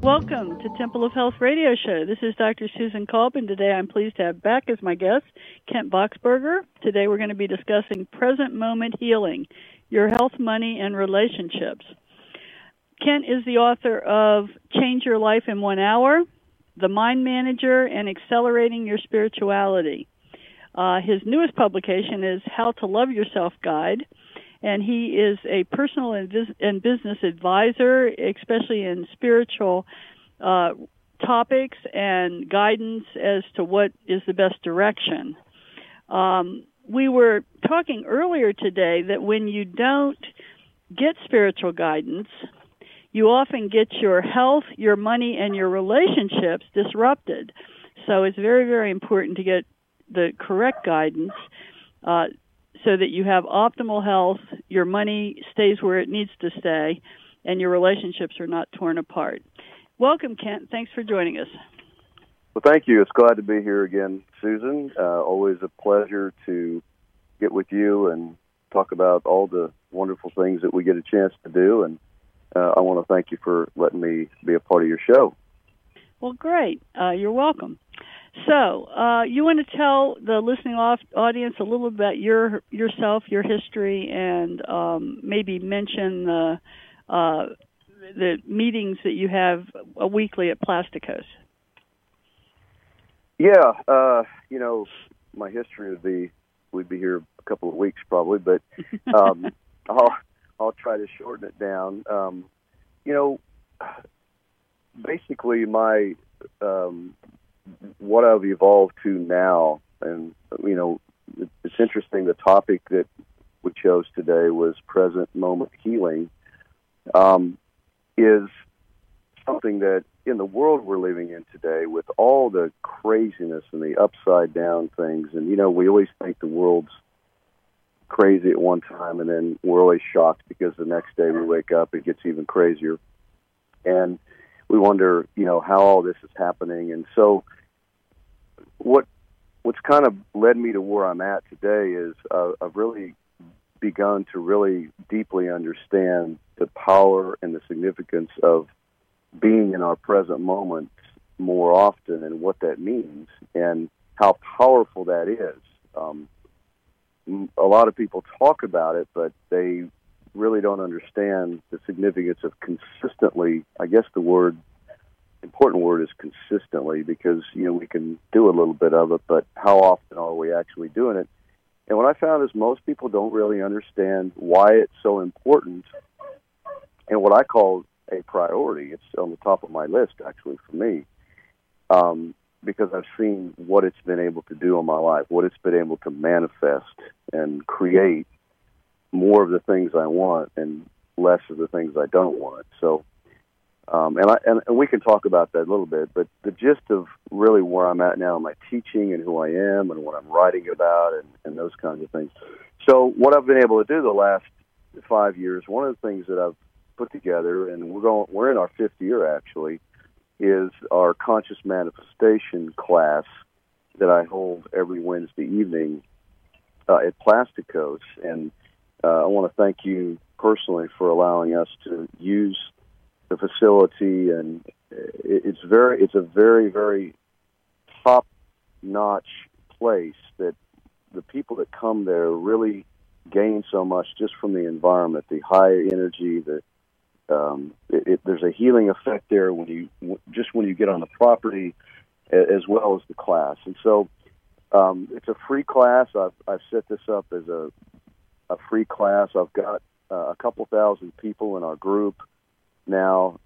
Welcome to Temple of Health Radio Show. This is Dr. Susan Kolb, and today I'm pleased to have back as my guest Kent Boxberger. Today we're going to be discussing present moment healing, your health, money, and relationships. Kent is the author of Change Your Life in 1 Hour, The Mind Manager, and Accelerating Your Spirituality. His newest publication is How to Love Yourself Guide, and he is a personal and business advisor, especially in spiritual topics and guidance as to what is the best direction. We were talking earlier today that when you don't get spiritual guidance, you often get your health, your money, and your relationships disrupted. So it's very, very important to get the correct guidance so that you have optimal health, your money stays where it needs to stay, and your relationships are not torn apart. Welcome, Kent. Thanks for joining us. Well, thank you. It's glad to be here again, Susan. Always a pleasure to get with you and talk about all the wonderful things that we get a chance to do, and I want to thank you for letting me be a part of your show. Well, great. You're welcome. So, you want to tell the listening audience a little about yourself, your history, and maybe mention the meetings that you have weekly at Plasticos. Yeah, my history we'd be here a couple of weeks probably, but I'll try to shorten it down. Basically my what I've evolved to now, and it's interesting. The topic that we chose today was present moment healing. Is something that in the world we're living in today, with all the craziness and the upside down things, and we always think the world's crazy at one time, and then we're always shocked because the next day we wake up, it gets even crazier, and we wonder, how all this is happening. And so what's kind of led me to where I'm at today is I've really begun to really deeply understand the power and the significance of being in our present moment more often and what that means and how powerful that is. A lot of people talk about it, but they really don't understand the significance of consistently. I guess the important word is consistently, because we can do a little bit of it, but how often are we actually doing it? And what I found is most people don't really understand why it's so important and what I call a priority. It's on the top of my list, actually, for me, because I've seen what it's been able to do in my life, what it's been able to manifest and create more of the things I want and less of the things I don't want. So, and we can talk about that a little bit, but the gist of really where I'm at now in my teaching and who I am and what I'm writing about and those kinds of things. So what I've been able to do the last 5 years, one of the things that I've put together, and we're in our 5th year actually, is our Conscious Manifestation class that I hold every Wednesday evening at Plasticos. And I want to thank you personally for allowing us to use the facility, and it's a very, very top-notch place that the people that come there really gain so much just from the environment, the high energy, there's a healing effect there when you get on the property, as well as the class. And so it's a free class. I've set this up as a free class. I've got a couple thousand people in our group now.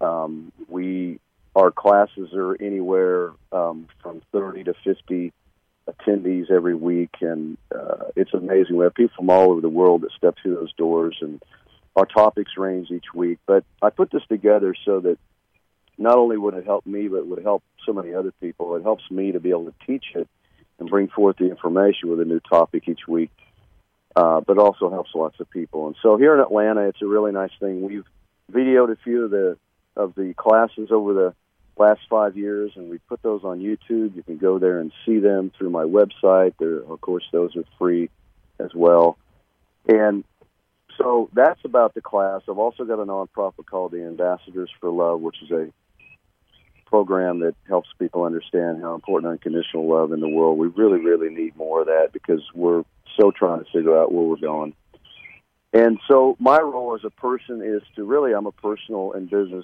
Our classes are anywhere from 30 to 50 attendees every week, and it's amazing. We have people from all over the world that step through those doors, and our topics range each week. But I put this together so that not only would it help me, but it would help so many other people. It helps me to be able to teach it and bring forth the information with a new topic each week, but also helps lots of people. And so here in Atlanta, it's a really nice thing. We've videoed a few of the classes over the last 5 years, and we put those on YouTube. You can go there and see them through my website. Of course, those are free as well. And so that's about the class. I've also got a nonprofit called the Ambassadors for Love, which is a program that helps people understand how important unconditional love in the world. We really, really need more of that because we're so trying to figure out where we're going. And so my role as a person is to really, I'm a personal and business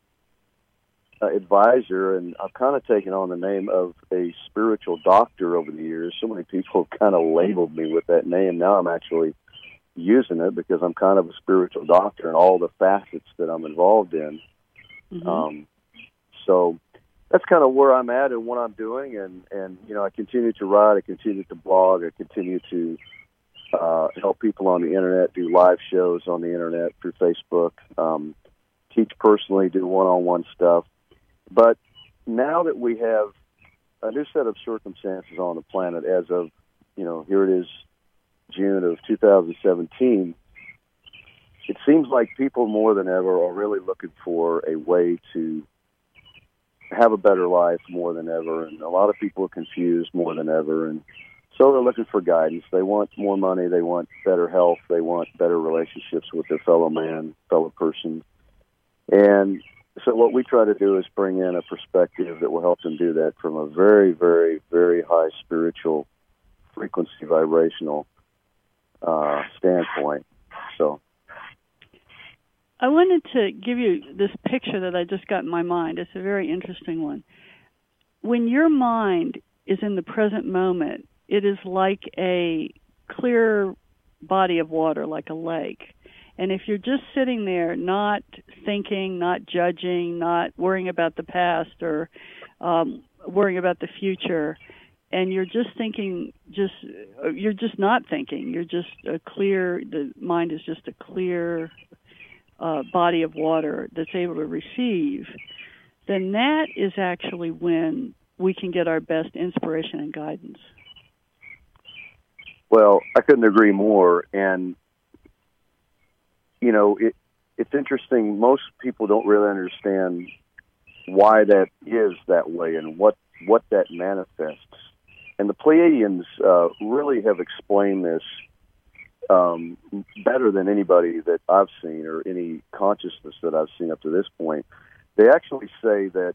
advisor, and I've kind of taken on the name of a spiritual doctor over the years. So many people have kind of labeled me with that name. Now I'm actually using it because I'm kind of a spiritual doctor in all the facets that I'm involved in. Mm-hmm. So that's kind of where I'm at and what I'm doing. And you know, I continue to write, I continue to blog, I continue to help people on the internet, do live shows on the internet through Facebook, teach personally, do one-on-one stuff. But now that we have a new set of circumstances on the planet as of, you know, here it is, June of 2017, it seems like people more than ever are really looking for a way to have a better life more than ever. And a lot of people are confused more than ever. And so they're looking for guidance. They want more money. They want better health. They want better relationships with their fellow man, fellow person. And so what we try to do is bring in a perspective that will help them do that from a very, very, very high spiritual frequency, vibrational standpoint. So I wanted to give you this picture that I just got in my mind. It's a very interesting one. When your mind is in the present moment, it is like a clear body of water, like a lake. And if you're just sitting there, not thinking, not judging, not worrying about the past or worrying about the future, and you're just thinking, you're just not thinking, you're just the mind is just a clear body of water that's able to receive, then that is actually when we can get our best inspiration and guidance. Well, I couldn't agree more. And you know, it's interesting. Most people don't really understand why that is that way and what that manifests. And the Pleiadians really have explained this better than anybody that I've seen or any consciousness that I've seen up to this point. They actually say that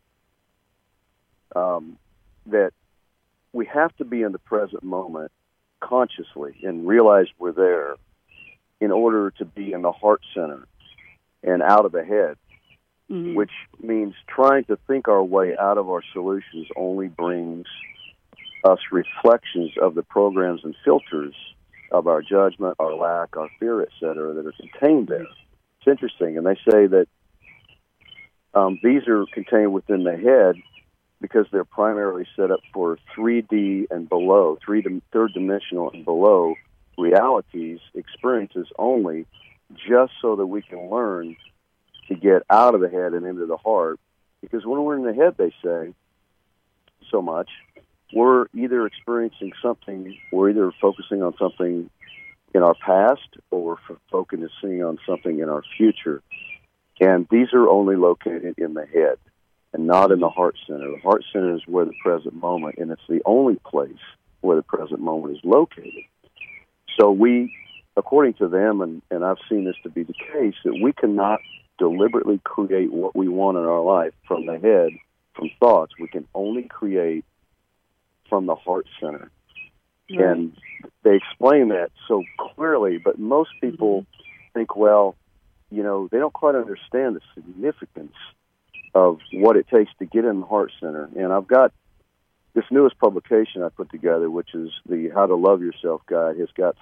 that we have to be in the present moment consciously and realize we're there in order to be in the heart center and out of the head, mm-hmm. which means trying to think our way out of our solutions only brings us reflections of the programs and filters of our judgment, our lack, our fear, etc., that are contained there. It's interesting, and they say that these are contained within the head because they're primarily set up for 3D and below, third dimensional and below realities, experiences only, just so that we can learn to get out of the head and into the heart. Because when we're in the head, they say, so much, we're either experiencing something, we're either focusing on something in our past or we're focusing on something in our future. And these are only located in the head and not in the heart center. The heart center is where the present moment, and it's the only place where the present moment is located. So we, according to them, and I've seen this to be the case, that we cannot deliberately create what we want in our life from the head, from thoughts. We can only create from the heart center. Right. And they explain that so clearly, but most people think, well, you know, they don't quite understand the significance of what it takes to get in the heart center. And I've got this newest publication I put together, which is the How to Love Yourself Guide, has got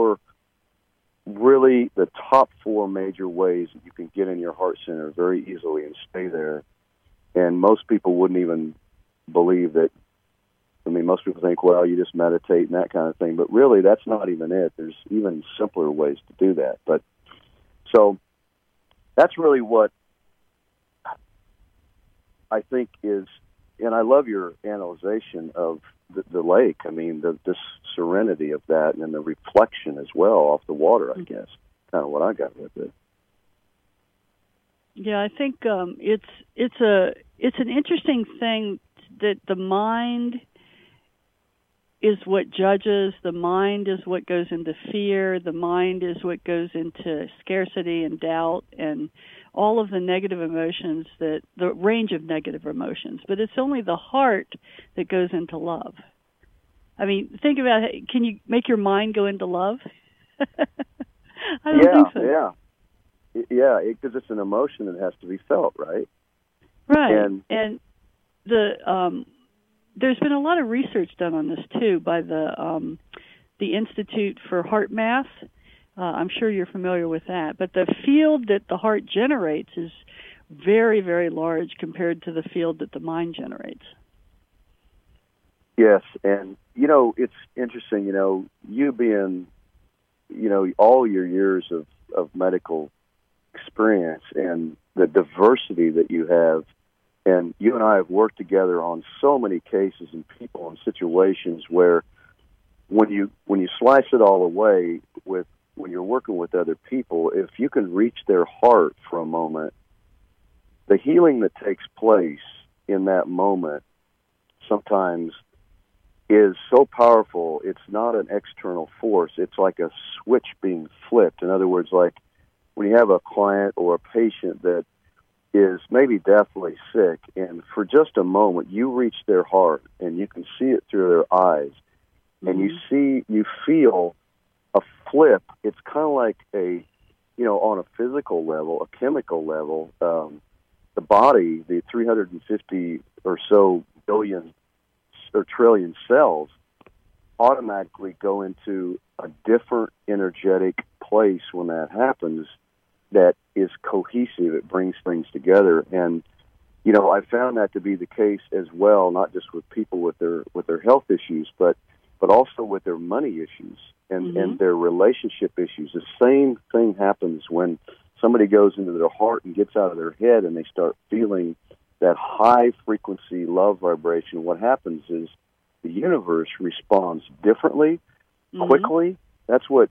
the top 4 major ways that you can get in your heart center very easily and stay there. And most people wouldn't even believe that. I mean, most people think, well, you just meditate and that kind of thing. But really, that's not even it. There's even simpler ways to do that. But so that's really what I think is, and I love your analyzation of the lake. I mean, this serenity of that and the reflection as well off the water, I guess, kind of what I got with it. Yeah, I think it's an interesting thing that the mind is what judges, the mind is what goes into fear, the mind is what goes into scarcity and doubt and all of the negative emotions, the range of negative emotions. But it's only the heart that goes into love. I mean, think about it. Can you make your mind go into love? I don't think so. Yeah, because it's an emotion that has to be felt, right? Right. And the there's been a lot of research done on this too by the Institute for Heart Math. I'm sure you're familiar with that. But the field that the heart generates is very, very large compared to the field that the mind generates. Yes, and it's interesting. You being, all your years of medical experience and the diversity that you have, and you and I have worked together on so many cases and people and situations where when you slice it all away when you're working with other people, if you can reach their heart for a moment, the healing that takes place in that moment sometimes is so powerful. It's not an external force. It's like a switch being flipped. In other words, like when you have a client or a patient that is maybe deathly sick, and for just a moment you reach their heart and you can see it through their eyes, and you feel a flip. It's kind of like on a physical level, a chemical level, the body, the 350 or so billion or trillion cells automatically go into a different energetic place when that happens that is cohesive. It brings things together. And, I found that to be the case as well, not just with people with their health issues, but also with their money issues and their relationship issues. The same thing happens when somebody goes into their heart and gets out of their head and they start feeling that high-frequency love vibration. What happens is the universe responds differently, quickly. That's what,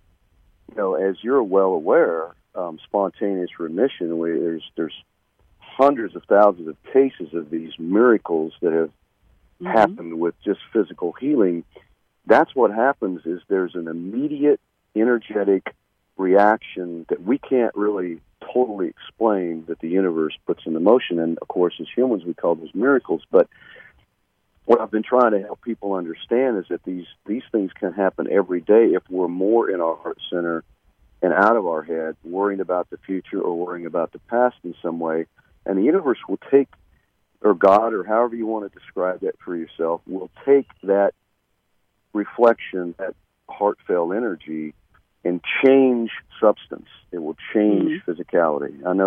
as you're well aware, spontaneous remission, where there's hundreds of thousands of cases of these miracles that have happened with just physical healing. That's what happens is there's an immediate energetic reaction that we can't really totally explain that the universe puts into motion. And, of course, as humans, we call those miracles. But what I've been trying to help people understand is that these things can happen every day if we're more in our heart center and out of our head, worrying about the future or worrying about the past in some way. And the universe will take, or God, or however you want to describe that for yourself, will take that reflection, that heartfelt energy, and change substance. It will change physicality. I know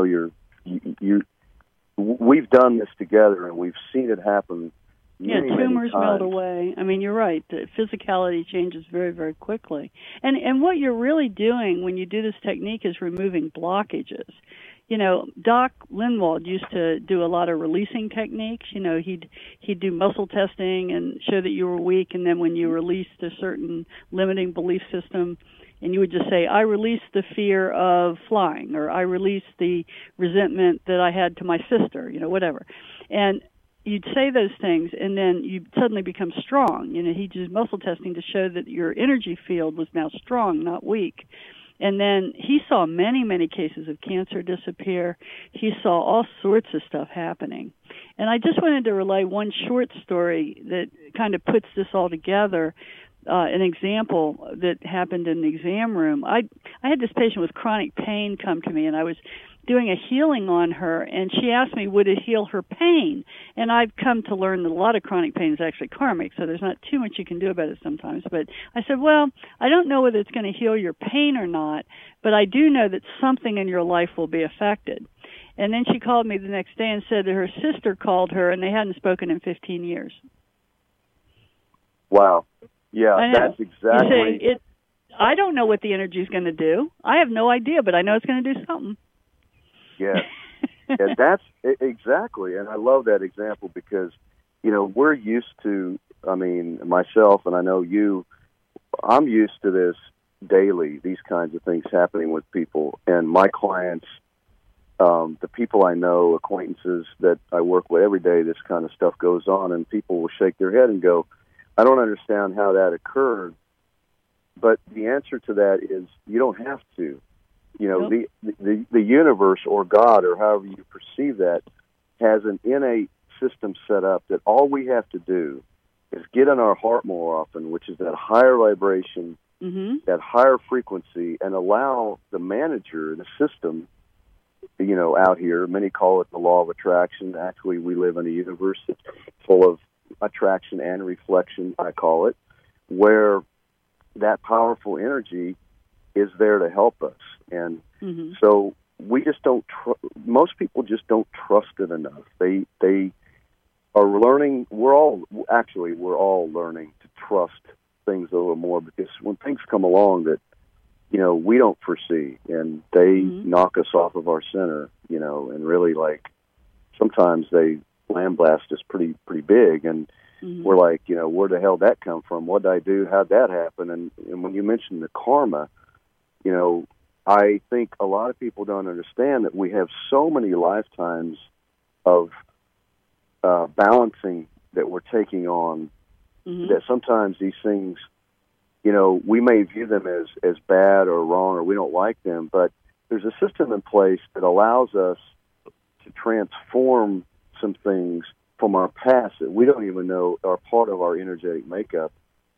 we've done this together, and we've seen it happen. Tumors melt away. I mean, you're right. The physicality changes very, very quickly. And what you're really doing when you do this technique is removing blockages. Doc Lindwald used to do a lot of releasing techniques. He'd do muscle testing and show that you were weak, and then when you released a certain limiting belief system, and you would just say, I release the fear of flying, or I release the resentment that I had to my sister, whatever. And you'd say those things, and then you suddenly become strong. He did muscle testing to show that your energy field was now strong, not weak. And then he saw many, many cases of cancer disappear. He saw all sorts of stuff happening. And I just wanted to relay one short story that kind of puts this all together. An example that happened in the exam room. I had this patient with chronic pain come to me, and I was doing a healing on her, and she asked me, would it heal her pain? And I've come to learn that a lot of chronic pain is actually karmic, so there's not too much you can do about it sometimes. But I said, well, I don't know whether it's going to heal your pain or not, but I do know that something in your life will be affected. And then she called me the next day and said that her sister called her, and they hadn't spoken in 15 years. Wow. Yeah, that's exactly. I don't know what the energy is going to do. I have no idea, but I know it's going to do something. Yeah, and that's exactly. And I love that example because, we're used to, myself, and I know you, I'm used to this daily, these kinds of things happening with people. And my clients, the people I know, acquaintances that I work with every day, this kind of stuff goes on, and people will shake their head and go, I don't understand how that occurred. But the answer to that is you don't have to. You know, Nope. the universe or God or however you perceive that has an innate system set up that all we have to do is get in our heart more often, which is that higher vibration, that higher frequency, and allow the manager, the system, you know, out here, many call it the law of attraction. Actually, we live in a universe that's full of attraction and reflection, I call it, where that powerful energy is there to help us. And so we just don't, most people just don't trust it enough. They are learning, we're all learning to trust things a little more, because when things come along that, you know, we don't foresee, and they knock us off of our center, you know, and really, like, sometimes they lambaste us pretty big, and we're like, you know, where the hell did that come from? What did I do? How'd that happen? And when you mentioned the karma, you know, I think a lot of people don't understand that we have so many lifetimes of balancing that we're taking on, that sometimes these things, you know, we may view them as bad or wrong, or we don't like them, but there's a system in place that allows us to transform some things from our past that we don't even know are part of our energetic makeup.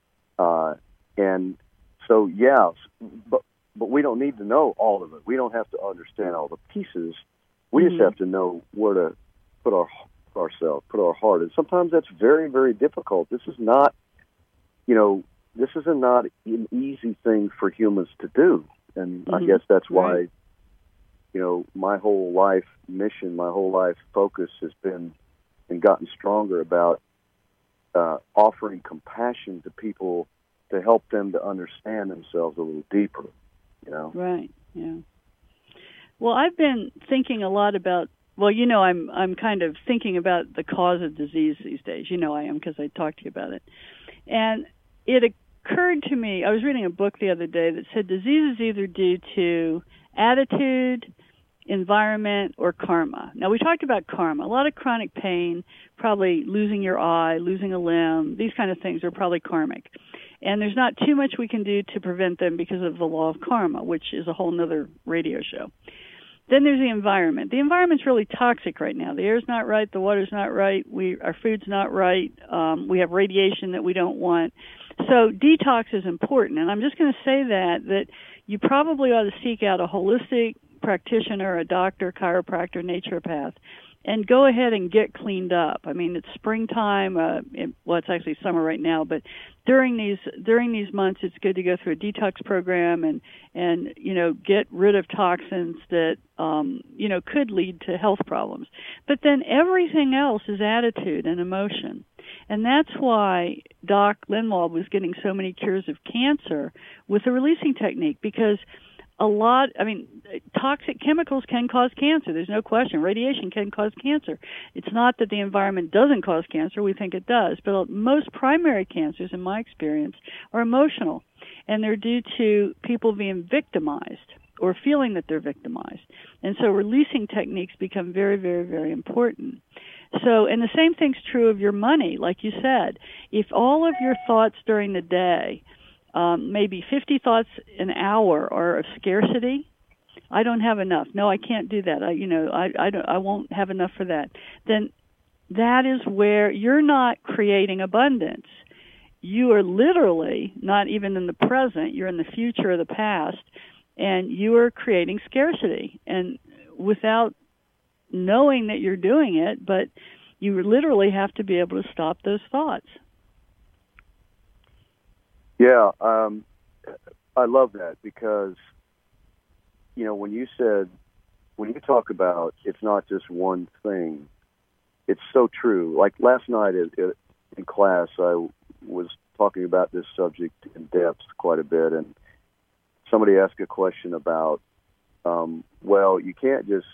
And so, yeah, but we don't need to know all of it. We don't have to understand all the pieces. We just have to know where to put put our heart. And sometimes that's very, very difficult. This is not, you know, this is not an easy thing for humans to do. And I guess that's why, you know, my whole life mission, my whole life focus has been and gotten stronger about offering compassion to people to help them to understand themselves a little deeper, you know? Right, yeah. Well, I've been thinking a lot about, well, you know, I'm kind of thinking about the cause of disease these days. You know I am, because I talked to you about it. And it occurred to me, I was reading a book the other day that said disease is either due to attitude, environment, or karma. Now, we talked about karma. A lot of chronic pain, probably losing your eye, losing a limb, these kind of things are probably karmic. And there's not too much we can do to prevent them because of the law of karma, which is a whole nother radio show. Then there's the environment. The environment's really toxic right now. The air's not right, the water's not right, our food's not right, we have radiation that we don't want. So detox is important, and I'm just going to say that you probably ought to seek out a holistic practitioner, a doctor, chiropractor, naturopath, and go ahead and get cleaned up. I mean, it's springtime. Well, it's actually summer right now, but during these months, it's good to go through a detox program and you know, get rid of toxins that you know, could lead to health problems. But then everything else is attitude and emotion. And that's why Doc Linwald was getting so many cures of cancer with the releasing technique, because toxic chemicals can cause cancer. There's no question. Radiation can cause cancer. It's not that the environment doesn't cause cancer. We think it does. But most primary cancers, in my experience, are emotional. And they're due to people being victimized or feeling that they're victimized. And so releasing techniques become very, very, very important. So, and the same thing's true of your money, like you said. If all of your thoughts during the day, maybe 50 thoughts an hour are of scarcity, I don't have enough. No, I can't do that. I won't have enough for that. Then that is where you're not creating abundance. You are literally not even in the present. You're in the future or the past, and you are creating scarcity. And without knowing that you're doing it, but you literally have to be able to stop those thoughts. Yeah, I love that, because, you know, when you talk about it's not just one thing, it's so true. Like last night in class, I was talking about this subject in depth quite a bit, and somebody asked a question about, well, you can't just,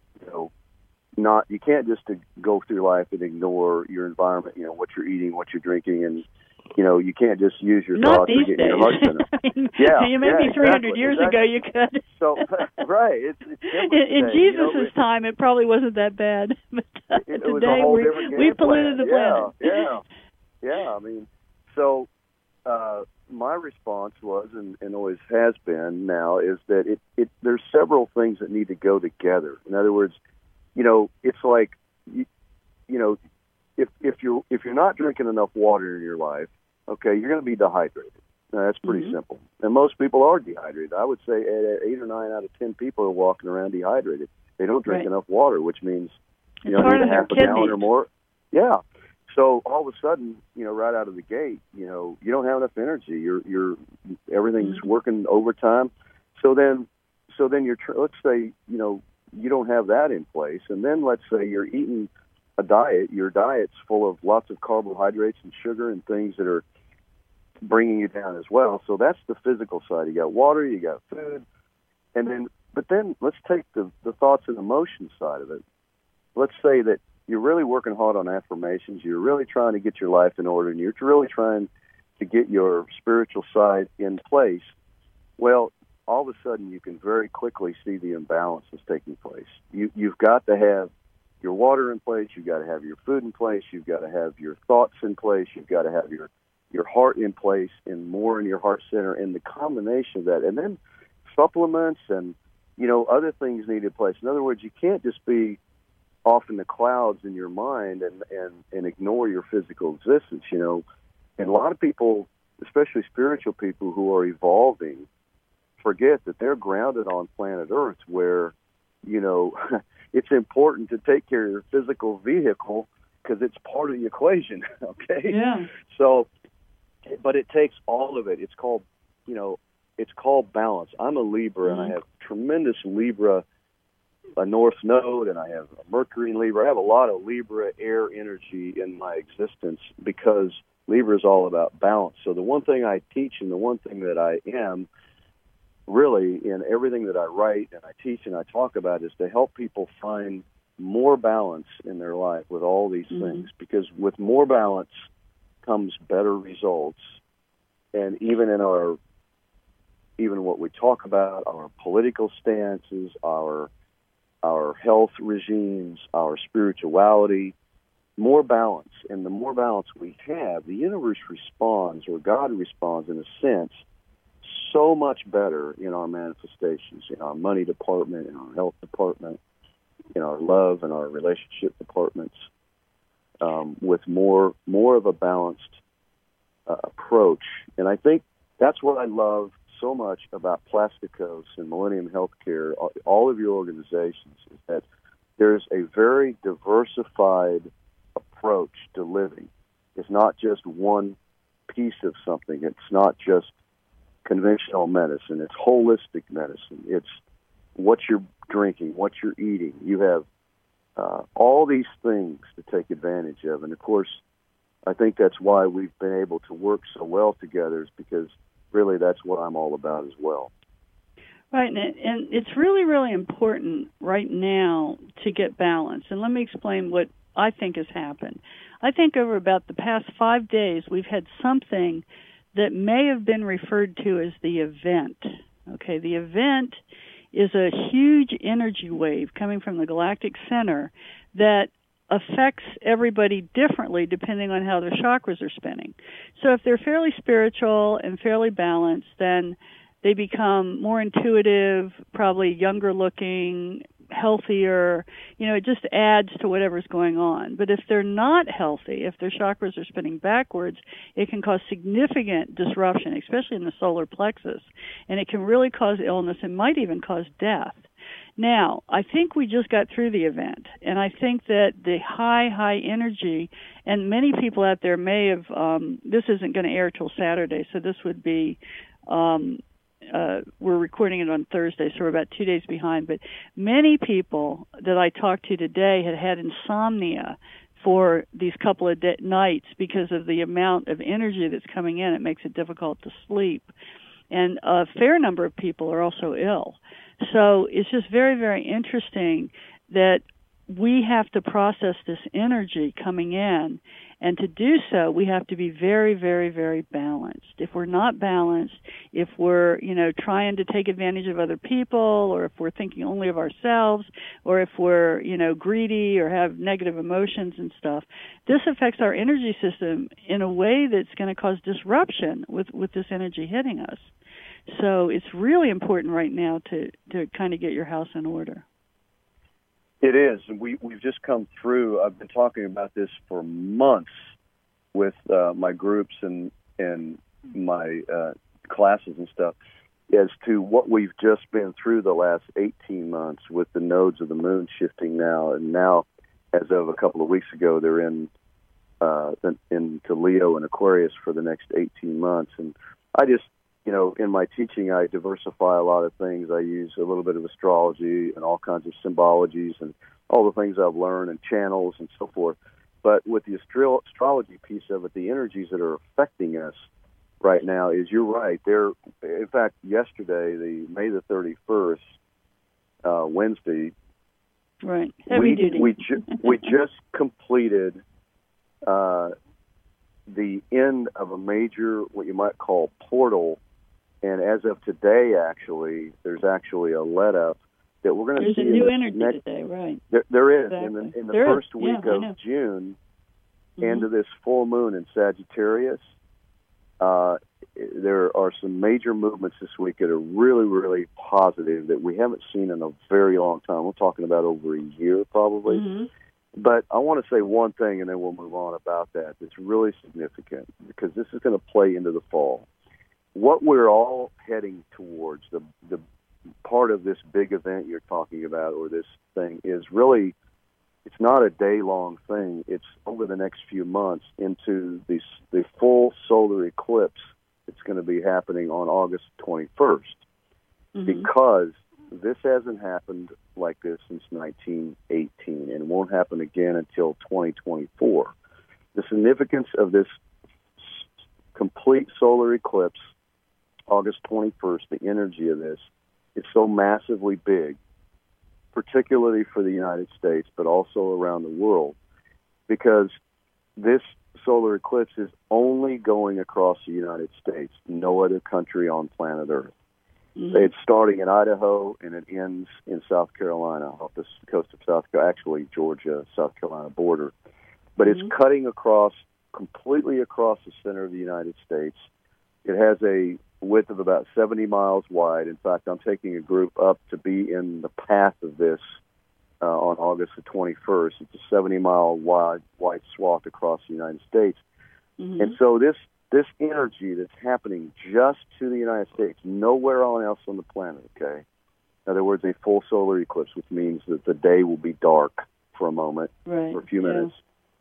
you can't just go through life and ignore your environment, you know, what you're eating, what you're drinking, and you can't just use your Not thoughts these to get days. your heart center. Maybe 300 years ago you could. So, right. It's in Jesus' time, it probably wasn't that bad. But it today, was a whole different we polluted the planet. Yeah. I mean, so my response was, and always has been now, is that there's several things that need to go together. In other words, it's like, if you're not drinking enough water in your life, okay, you're going to be dehydrated. Now, that's pretty simple. And most people are dehydrated. I would say 8 or 9 out of 10 people are walking around dehydrated. They don't drink enough water, which means it's hard on half their a gallon kidneys or more. Yeah. So all of a sudden, right out of the gate, you don't have enough energy. Everything's working overtime. So then let's say, you don't have that in place. And then let's say you're eating a diet. Your diet's full of lots of carbohydrates and sugar and things that are bringing you down as well. So that's the physical side. You got water, you got food. But then let's take the thoughts and emotions side of it. Let's say that you're really working hard on affirmations. You're really trying to get your life in order, and you're really trying to get your spiritual side in place. Well, all of a sudden, you can very quickly see the imbalance that's taking place. You've got to have your water in place. You've got to have your food in place. You've got to have your thoughts in place. You've got to have your heart in place and more in your heart center, and the combination of that. And then supplements and, other things need in place. In other words, you can't just be off in the clouds in your mind and ignore your physical existence, And a lot of people, especially spiritual people who are evolving, forget that they're grounded on planet Earth where, it's important to take care of your physical vehicle because it's part of the equation, okay? Yeah. So, but it takes all of it. It's called balance. I'm a Libra, and I have tremendous Libra, a North Node, and I have a Mercury in Libra. I have a lot of Libra air energy in my existence because Libra is all about balance. So the one thing I teach and the one thing that I am really in everything that I write and I teach and I talk about is to help people find more balance in their life with all these things, because with more balance comes better results. And even what we talk about, our political stances, our health regimes, our spirituality, more balance. And the more balance we have, the universe responds, or God responds in a sense, so much better in our manifestations, in our money department, in our health department, in our love and our relationship departments, with more of a balanced approach. And I think that's what I love so much about Plasticos and Millennium Healthcare, all of your organizations, is that there's a very diversified approach to living. It's not just one piece of something. It's not just conventional medicine. It's holistic medicine. It's what you're drinking, what you're eating. You have all these things to take advantage of. And, of course, I think that's why we've been able to work so well together, is because really that's what I'm all about as well. Right, and it's really, really important right now to get balance. And let me explain what I think has happened. I think over about the past 5 days, we've had something that may have been referred to as the event. Okay, the event is a huge energy wave coming from the galactic center that affects everybody differently depending on how their chakras are spinning. So if they're fairly spiritual and fairly balanced, then they become more intuitive, probably younger looking, healthier. It just adds to whatever's going on. But if they're not healthy, if their chakras are spinning backwards, it can cause significant disruption, especially in the solar plexus. And it can really cause illness and might even cause death. Now, I think we just got through the event, and I think that the high energy, and many people out there may have, this isn't going to air till Saturday, so this would be, we're recording it on Thursday, so we're about 2 days behind, but many people that I talked to today had insomnia for these couple of nights because of the amount of energy that's coming in. It makes it difficult to sleep. And a fair number of people are also ill. So it's just very, very interesting that we have to process this energy coming in, and to do so, we have to be very, very, very balanced. If we're not balanced, if we're, trying to take advantage of other people, or if we're thinking only of ourselves, or if we're, greedy or have negative emotions and stuff, this affects our energy system in a way that's going to cause disruption with this energy hitting us. So it's really important right now to kind of get your house in order. It is. We've just come through. I've been talking about this for months with my groups and my classes and stuff as to what we've just been through the last 18 months with the nodes of the moon shifting now. And now, as of a couple of weeks ago, they're into Leo and Aquarius for the next 18 months. And I just, in my teaching, I diversify a lot of things. I use a little bit of astrology and all kinds of symbologies and all the things I've learned and channels and so forth. But with the astrology piece of it, the energies that are affecting us right now is, you're right. In fact, yesterday, the May the 31st, Wednesday, right, heavy duty. We just completed the end of a major, what you might call, portal. And as of today, actually, there's actually a let-up that we're going to see. There's a new energy today, right? There is. Exactly. In the first week of June, into this full moon in Sagittarius, there are some major movements this week that are really, really positive that we haven't seen in a very long time. We're talking about over a year, probably. Mm-hmm. But I want to say one thing, and then we'll move on about that. It's really significant because this is going to play into the fall. What we're all heading towards, the part of this big event you're talking about, or this thing, is really, it's not a day-long thing. It's over the next few months into the full solar eclipse that's going to be happening on August 21st, because this hasn't happened like this since 1918, and won't happen again until 2024. The significance of this complete solar eclipse, August 21st, the energy of this is so massively big, particularly for the United States, but also around the world, because this solar eclipse is only going across the United States, no other country on planet Earth. Mm-hmm. It's starting in Idaho, and it ends in South Carolina, off the coast of South Carolina, actually Georgia, South Carolina border. But it's cutting completely across the center of the United States. It has a width of about 70 miles wide. In fact, I'm taking a group up to be in the path of this on August the 21st. It's a 70-mile wide swath across the United States. Mm-hmm. And so this energy that's happening just to the United States, nowhere else on the planet, okay? In other words, a full solar eclipse, which means that the day will be dark for a moment, for a few minutes,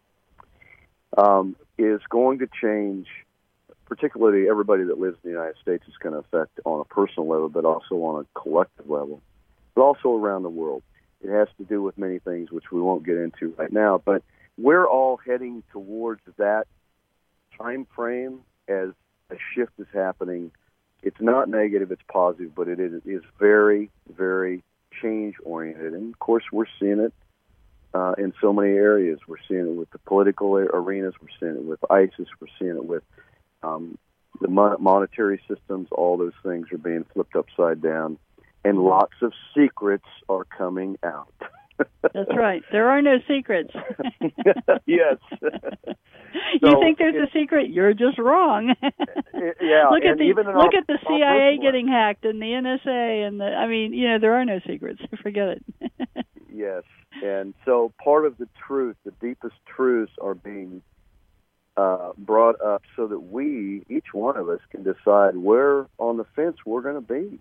is going to change. Particularly everybody that lives in the United States is going to affect on a personal level, but also on a collective level, but also around the world. It has to do with many things, which we won't get into right now, but we're all heading towards that time frame as a shift is happening. It's not negative, it's positive, but it is very, very change-oriented. And, of course, we're seeing it in so many areas. We're seeing it with the political arenas. We're seeing it with ISIS. We're seeing it with the monetary systems. All those things are being flipped upside down, and lots of secrets are coming out. That's right. There are no secrets. Yes. You think there's a secret? You're just wrong. Yeah. Look at the CIA getting hacked and the NSA there are no secrets. Forget it. Yes. And so part of the truth, the deepest truths, are being brought up so that each one of us, can decide where on the fence we're going to be.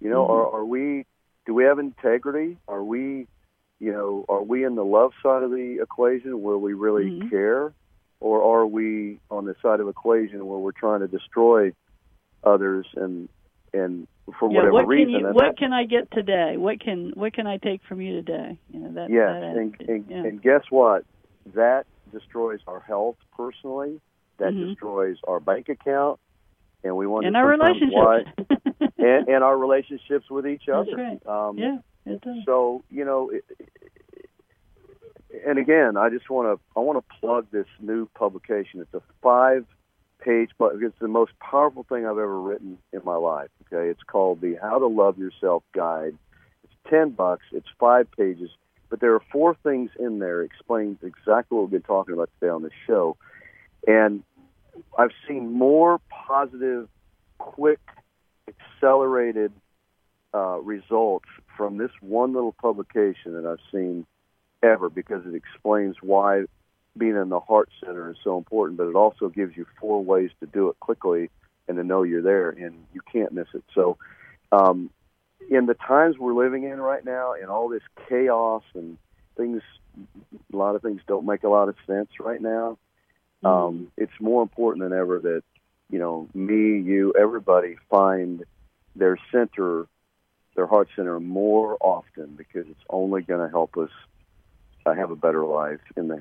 Do we have integrity? Are we in the love side of the equation where we really care? Or are we on the side of the equation where we're trying to destroy others and for whatever reason? What can I get today? What can I take from you today? And guess what? That destroys our health personally. That destroys our bank account, and we wonder our relationships and our relationships with each other. That's right. It does. So and again, I want to plug this new publication. It's a 5-page, but it's the most powerful thing I've ever written in my life. Okay, it's called the How to Love Yourself Guide. It's $10. It's 5 pages, but there are 4 things in there. It explains exactly what we've been talking about today on this show, and I've seen more positive, quick, accelerated results from this one little publication that I've seen ever, because it explains why being in the Heart Center is so important, but it also gives you 4 ways to do it quickly and to know you're there, and you can't miss it. So in the times we're living in right now, in all this chaos and things, a lot of things don't make a lot of sense right now. It's more important than ever that, me, you, everybody find their center, their heart center more often, because it's only going to help us have a better life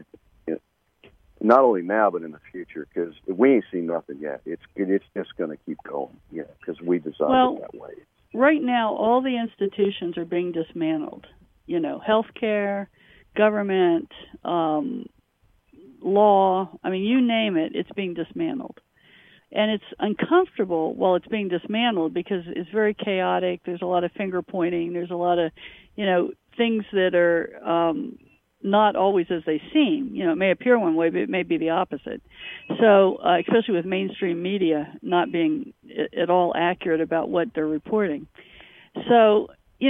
not only now but in the future, because we ain't seen nothing yet. It's just going to keep going, because we designed it that way. Right now, all the institutions are being dismantled. Healthcare, government, law. I mean, you name it, it's being dismantled. And it's uncomfortable while it's being dismantled, because it's very chaotic. There's a lot of finger pointing. There's a lot of, things that are not always as they seem. It may appear one way, but it may be the opposite. So, especially with mainstream media not being at all accurate about what they're reporting. So,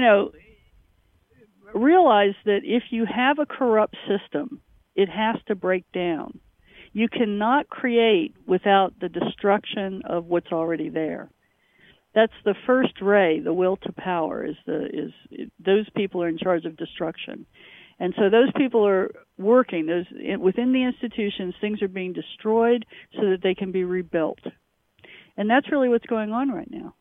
realize that if you have a corrupt system, it has to break down. You cannot create without the destruction of what's already there. That's the first ray, the will to power, those people are in charge of destruction. And so those people are working. Within the institutions, things are being destroyed so that they can be rebuilt. And that's really what's going on right now.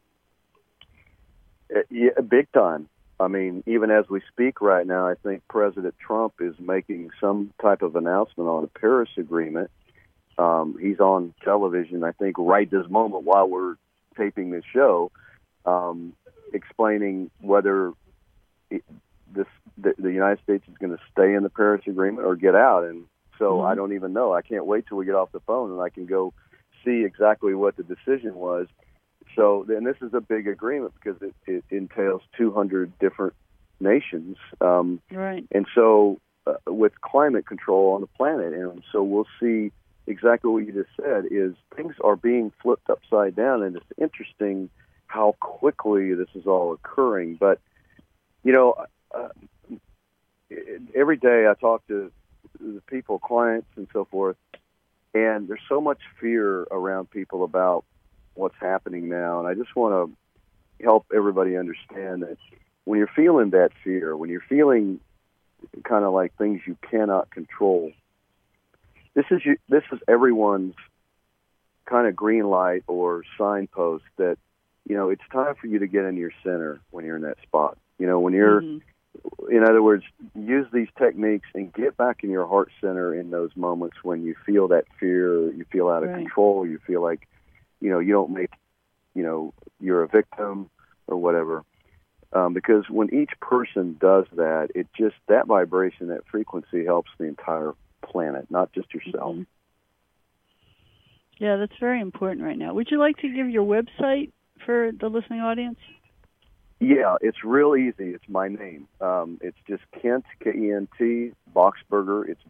Yeah, big time. I mean, even as we speak right now, I think President Trump is making some type of announcement on the Paris Agreement. He's on television, I think, right this moment while we're taping this show, explaining whether the United States is going to stay in the Paris Agreement or get out. And so I don't even know. I can't wait till we get off the phone and I can go see exactly what the decision was. So then this is a big agreement because it entails 200 different nations. Right. And so with climate control on the planet. And so we'll see exactly what you just said is things are being flipped upside down. And it's interesting how quickly this is all occurring. But, every day I talk to the people, clients and so forth, and there's so much fear around people about what's happening now. And I just want to help everybody understand that when you're feeling that fear, when you're feeling kind of like things you cannot control, this is everyone's kind of green light or signpost that, it's time for you to get in your center when you're in that spot. When you're, in other words, use these techniques and get back in your heart center in those moments when you feel that fear, you feel out of control, you feel like, you don't make, you're a victim or whatever. Because when each person does that, that vibration, that frequency helps the entire planet, not just yourself. Mm-hmm. Yeah, that's very important right now. Would you like to give your website for the listening audience? Yeah, it's real easy. It's my name. It's just Kent, K-E-N-T, Boxberger. It's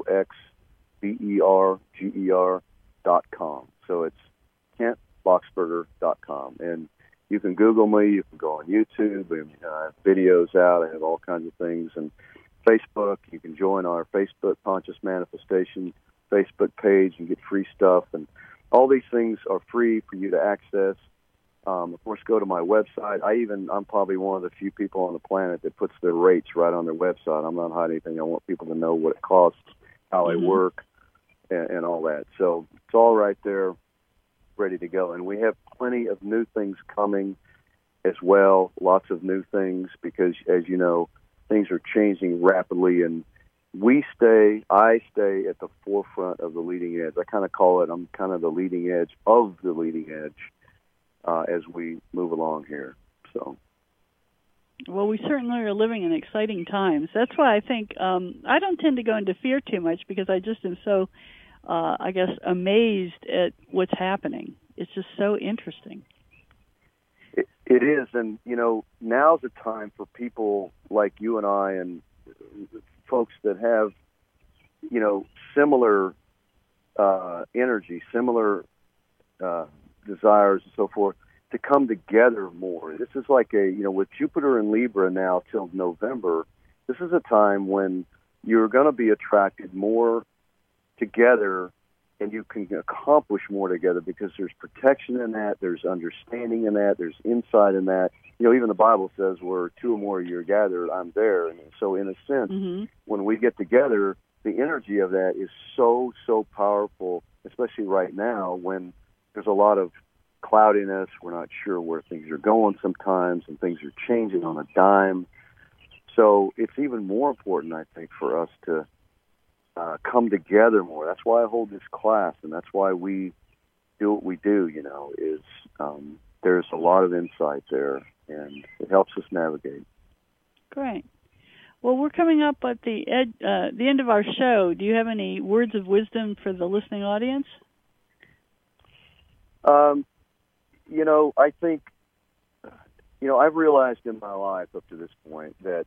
BOXBERGER.com. So it's KentBoxberger.com. And you can Google me. You can go on YouTube. And I have videos out. I have all kinds of things. And Facebook, you can join our Facebook Conscious Manifestation Facebook page and get free stuff. And all these things are free for you to access. Of course, go to my website. I'm probably one of the few people on the planet that puts their rates right on their website. I'm not hiding anything. I want people to know what it costs, how I work, and all that. So it's all right there, ready to go. And we have plenty of new things coming as well, lots of new things, because, as you know, things are changing rapidly, and I stay at the forefront of the leading edge. I kind of call it, I'm kind of the leading edge of the leading edge as we move along here. So, Well, we certainly are living in exciting times. That's why I think I don't tend to go into fear too much because I just am so, I guess, amazed at what's happening. It's just so interesting. It is, and now's the time for people like you and I and folks that have, similar energy, similar desires and so forth, to come together more. This is like with Jupiter and Libra now till November, this is a time when you're going to be attracted more together and you can accomplish more together because there's protection in that, there's understanding in that, there's insight in that. Even the Bible says where two or more of you are gathered, I'm there. And so in a sense, when we get together, the energy of that is so, so powerful, especially right now when there's a lot of cloudiness. We're not sure where things are going sometimes, and things are changing on a dime. So it's even more important, I think, for us to come together more. That's why I hold this class, and that's why we do what we do, is there's a lot of insight there, and it helps us navigate. Great. Well, we're coming up at the end of our show. Do you have any words of wisdom for the listening audience? I think, I've realized in my life up to this point that,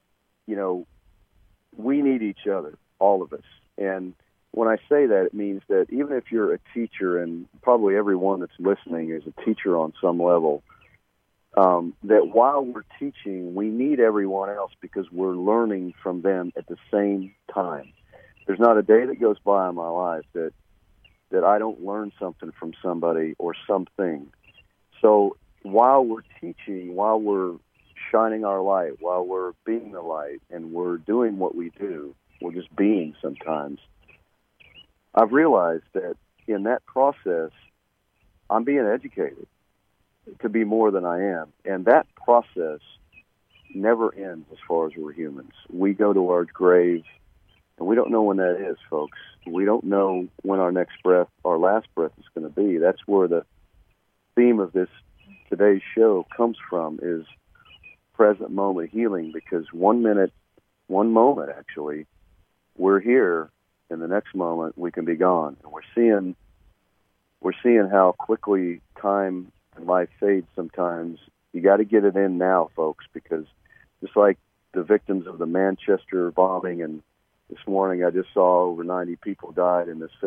we need each other, all of us. And when I say that, it means that even if you're a teacher, and probably everyone that's listening is a teacher on some level, that while we're teaching, we need everyone else because we're learning from them at the same time. There's not a day that goes by in my life that I don't learn something from somebody or something. So while we're teaching, while we're shining our light, while we're being the light, and we're doing what we do, we're just being sometimes, I've realized that in that process, I'm being educated to be more than I am. And that process never ends as far as we're humans. We go to our graves, and we don't know when that is, folks. We don't know when our next breath, our last breath is going to be. That's where the theme of today's show comes from, is present moment healing, because one moment actually, we're here, and the next moment we can be gone. And we're seeing how quickly time and life fades sometimes. You got to get it in now, folks, because just like the victims of the Manchester bombing, and this morning I just saw over 90 people died in this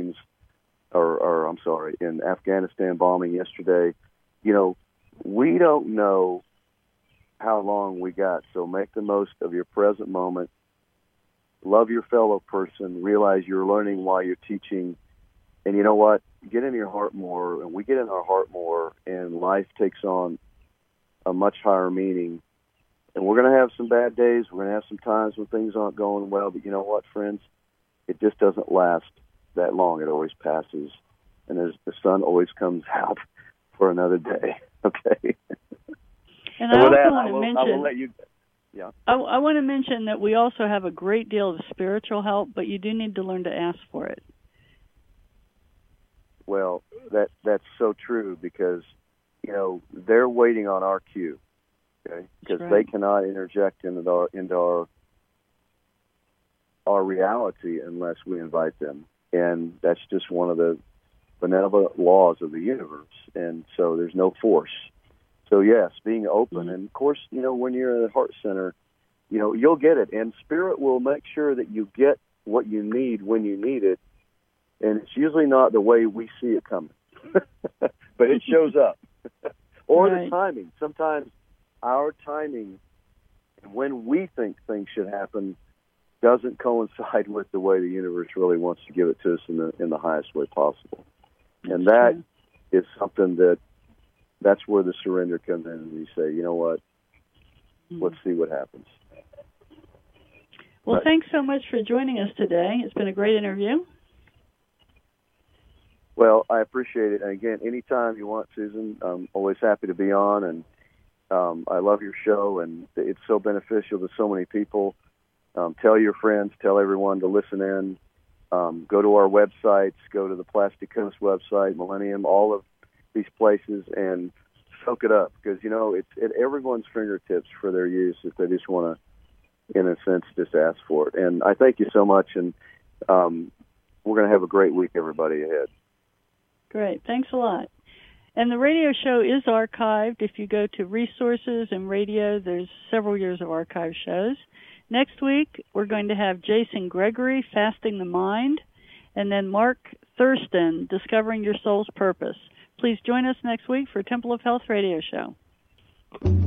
in Afghanistan bombing yesterday. We don't know how long we got, so make the most of your present moment. Love your fellow person. Realize you're learning while you're teaching. And you know what? Get in your heart more, and we get in our heart more, and life takes on a much higher meaning. And we're going to have some bad days. We're going to have some times when things aren't going well. But you know what, friends? It just doesn't last that long. It always passes. And the sun always comes out for another day. Okay? And I also want to mention, I will let you... Yeah. I want to mention that we also have a great deal of spiritual help, but you do need to learn to ask for it. Well, that's so true, because they're waiting on our cue, okay? Because they cannot interject into our reality unless we invite them, and that's just one of the benevolent laws of the universe. And so there's no force. So yes, being open, and of course, when you're at the Heart Center, you'll get it, and Spirit will make sure that you get what you need when you need it, and it's usually not the way we see it coming, but it shows up. Or the timing. Sometimes our timing, when we think things should happen, doesn't coincide with the way the universe really wants to give it to us in the highest way possible. And that is something that's where the surrender comes in, and you say, you know what, let's see what happens. Well, thanks so much for joining us today. It's been a great interview. Well, I appreciate it. And again, anytime you want, Susan, I'm always happy to be on. And I love your show, and it's so beneficial to so many people. Tell your friends, tell everyone to listen in. Go to our websites, go to the Plastic Coast website, Millennium, all of these places, and soak it up, because it's at everyone's fingertips for their use if they just want to, in a sense, just ask for it. And I thank you so much, and we're going to have a great week, everybody, ahead. Great. Thanks a lot. And the radio show is archived. If you go to resources and radio, there's several years of archive shows. Next week, we're going to have Jason Gregory, Fasting the Mind, and then Mark Thurston, Discovering Your Soul's Purpose. Please join us next week for Temple of Health Radio Show.